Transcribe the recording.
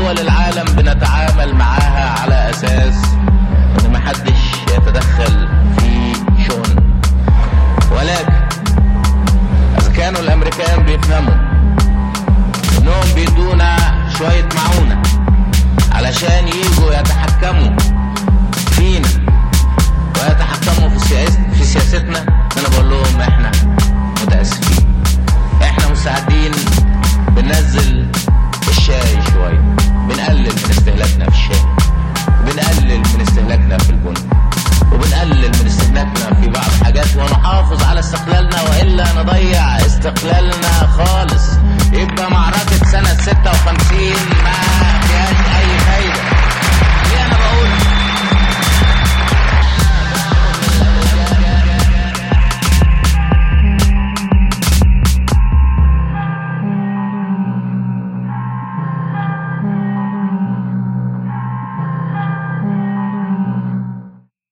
دول العالم بنتعامل معاها على اساس ان محدش يتدخل في شؤون، ولكن اذا كانوا الامريكان بيفهموا انهم بيدونا شوية